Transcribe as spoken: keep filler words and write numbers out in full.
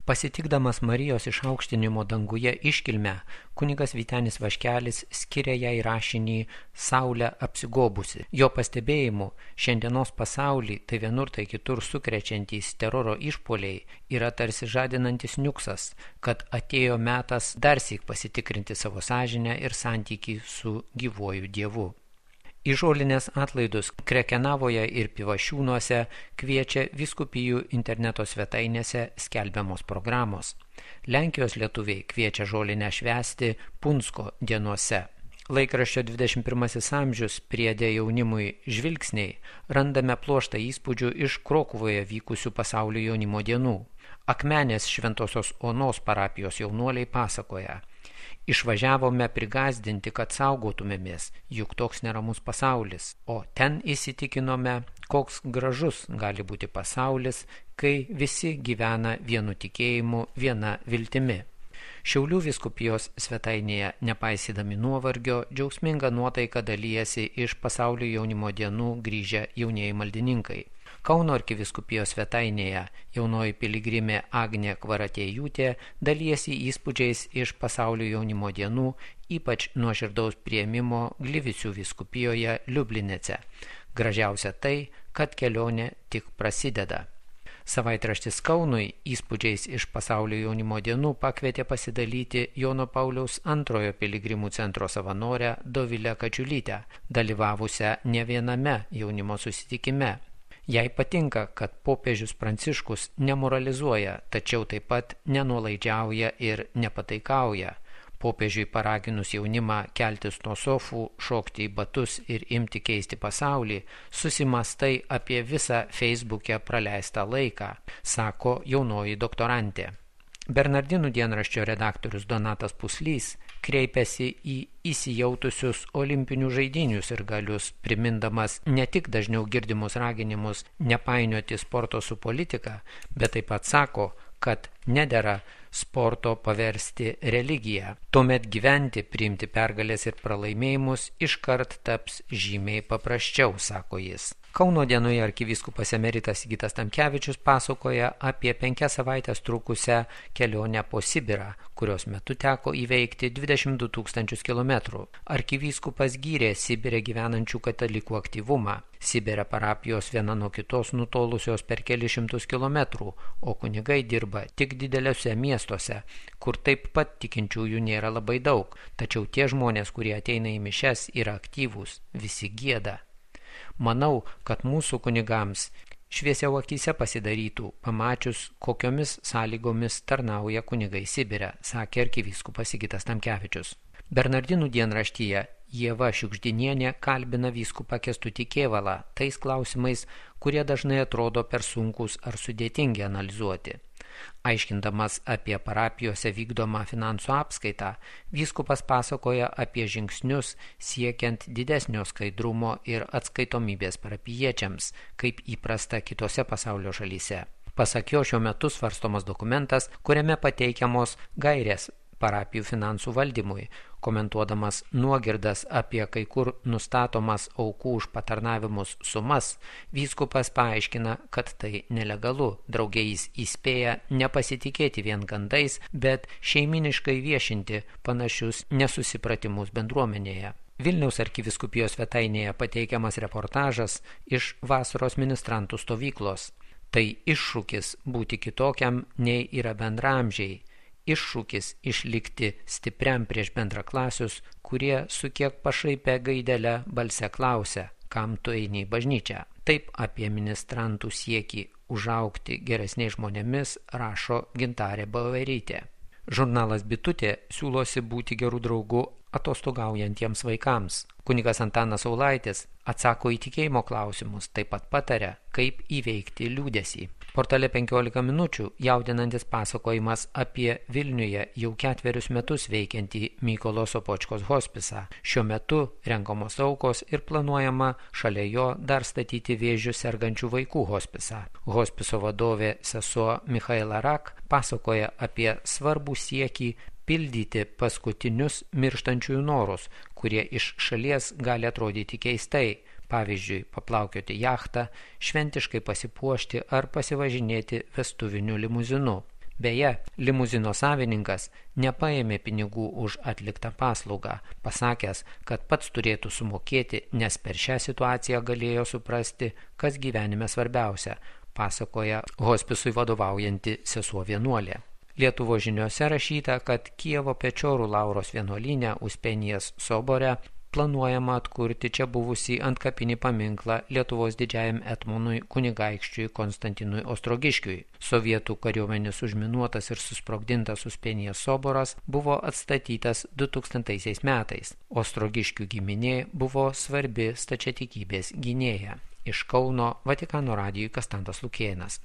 Pasitikdamas Marijos išaukštinimo danguje iškilmę, kunigas Vytenis Vaškelis skiria jai rašinį Saulė apsigobusi. Jo pastebėjimu, šiandienos pasaulį, tai vienur tai kitur sukrečiantys teroro išpuoliai, yra tarsi žadinantis niuksas, kad atėjo metas darsyk pasitikrinti savo sąžinę ir santykį su gyvuoju Dievu. Į žolinės atlaidus Krekenavoje ir Pivašiūnuose kviečia vyskupijų interneto svetainėse skelbiamos programos. Lenkijos lietuviai kviečia žolinę švęsti Punsko dienose. Laikraščio dvidešimt pirmasis amžius priede jaunimui žvilgsniai randame pluoštą įspūdžių iš Krokuvoje vykusių pasaulio jaunimo dienų. Akmenės Šventosios Onos parapijos jaunuoliai pasakoja: išvažiavome prigazdinti, kad saugotumėmės, juk toks neramus pasaulis, o ten įsitikinome, koks gražus gali būti pasaulis, kai visi gyvena vienu tikėjimu, viena viltimi. Šiaulių vyskupijos svetainėje, nepaisydami nuovargio, džiaugsminga nuotaika dalyjasi iš pasaulio jaunimo dienų grįžę jaunieji maldininkai. Kauno arkivyskupijos svetainėje jaunoji piligrimė Agnė Kvaratėjūtė dalyjasi įspūdžiais iš pasaulio jaunimo dienų, ypač nuoširdaus priėmimo Glivicių vyskupijoje Liublinece. Gražiausia tai, kad kelionė tik prasideda. Savaitraštis Kaunui įspūdžiais iš pasaulio jaunimo dienų pakvietė pasidalyti Jono Pauliaus antrojo piligrimų centro savanorę Dovilę Kačiulytę, dalyvavusią ne viename jaunimo susitikime. Jai patinka, kad popiežius Pranciškus nemoralizuoja, tačiau taip pat nenuolaidžiauja ir nepataikauja. Popiežiui paraginus jaunimą keltis nuo sofų, šokti į batus ir imti keisti pasaulį, susimastai apie visą Feisbuke praleistą laiką, sako jaunoji doktorantė. Bernardinų dienraščio redaktorius Donatas Puslys kreipėsi į įsijautusius olimpinių žaidynių sirgalius, primindamas ne tik dažniau girdimus raginimus nepainioti sporto su politika, bet taip pat sako, kad nedera sporto paversti religiją. Tuomet gyventi, priimti pergalės ir pralaimėjimus iškart taps žymiai paprasčiau, sako jis. Kauno dienoje arkivyskupas emeritas Sigitas Tamkevičius pasakoja apie penkias savaitės trukusią kelionę po Sibirą, kurios metu teko įveikti dvidešimt du tūkstančius kilometrų. Arkivyskupas gyrė Sibire gyvenančių katalikų aktyvumą. Sibire parapijos viena nuo kitos nutolusios per kelis šimtus kilometrų, o kunigai dirba tik dideliuose miestuose, kur taip pat tikinčiųjų nėra labai daug, tačiau tie žmonės, kurie ateina į mišias, yra aktyvūs, visi gieda. Manau, kad mūsų kunigams šviesiau akyse pasidarytų, pamačius, kokiomis sąlygomis tarnauja kunigai Sibire, sakė arkivyskupas Sigitas Tamkevičius. Bernardinų dienraštyje Ieva Šiugždinienė kalbina vyskupą Kęstutį Kėvalą tais klausimais, kurie dažnai atrodo per sunkus ar sudėtingi analizuoti. Aiškindamas apie parapijose vykdomą finansų apskaitą, vyskupas pasakoja apie žingsnius siekiant didesnio skaidrumo ir atskaitomybės parapijiečiams, kaip įprasta kitose pasaulio šalyse. Pasak jo, šiuo metu svarstomas dokumentas, kuriame pateikiamos gairės parapijų finansų valdymui, komentuodamas nuogirdas apie kai kur nustatomas aukų už patarnavimus sumas, vyskupas paaiškina, kad tai nelegalu. Drauge jis įspėja nepasitikėti vien gandais, bet šeiminiškai viešinti panašius nesusipratimus bendruomenėje. Vilniaus arkivyskupijos svetainėje pateikiamas reportažas iš vasaros ministrantų stovyklos. Tai iššūkis būti kitokiam nei yra bendraamžiai. Iššūkis išlikti stipriam prieš bendraklasius, kurie su kiek pašaipia gaidelę balse klausia, kam tu eini į bažnyčią. Taip apie ministrantų siekį užaugti geresniais žmonėmis rašo Gintarė Bauerytė. Žurnalas Bitutė siūlosi būti gerų draugų atostogaujantiems vaikams. Kunigas Antanas Saulaitis atsako į tikėjimo klausimus, taip pat pataria, kaip įveikti liūdesį. Portale penkiolika minučių jaudinantis pasakojimas apie Vilniuje jau ketverius metus veikiantį Mykolo Sopočkos hospisą. Šiuo metu renkamos aukos ir planuojama šalia jo dar statyti vėžiu sergančių vaikų hospisą. Hospiso vadovė sesuo Michaela Rak pasakoja apie svarbų siekį pildyti paskutinius mirštančiųjų norus, kurie iš šalies gali atrodyti keistai. Pavyzdžiui, paplaukioti jachtą, šventiškai pasipuošti ar pasivažinėti vestuviniu limuzinu. Beje, limuzino savininkas nepaėmė pinigų už atliktą paslaugą, pasakęs, kad pats turėtų sumokėti, nes per šią situaciją galėjo suprasti, kas gyvenime svarbiausia, pasakoja hospisui vadovaujanti sesuo vienuolė. Lietuvos žiniose rašyta, kad Kijevo Pečiorų Lauros vienuolyne Uspenijas sobore planuojama atkurti čia buvusį antkapinį paminklą Lietuvos didžiajam etmonui kunigaikščiui Konstantinui Ostrogiškiui. Sovietų kariuomenės užminuotas ir susprogdintas Uspenijas soboras buvo atstatytas du tūkstantaisiais metais. Ostrogiškių giminė buvo svarbi stačiatikybės gynėja. Iš Kauno Vatikano radijui Kastantas Lukėnas.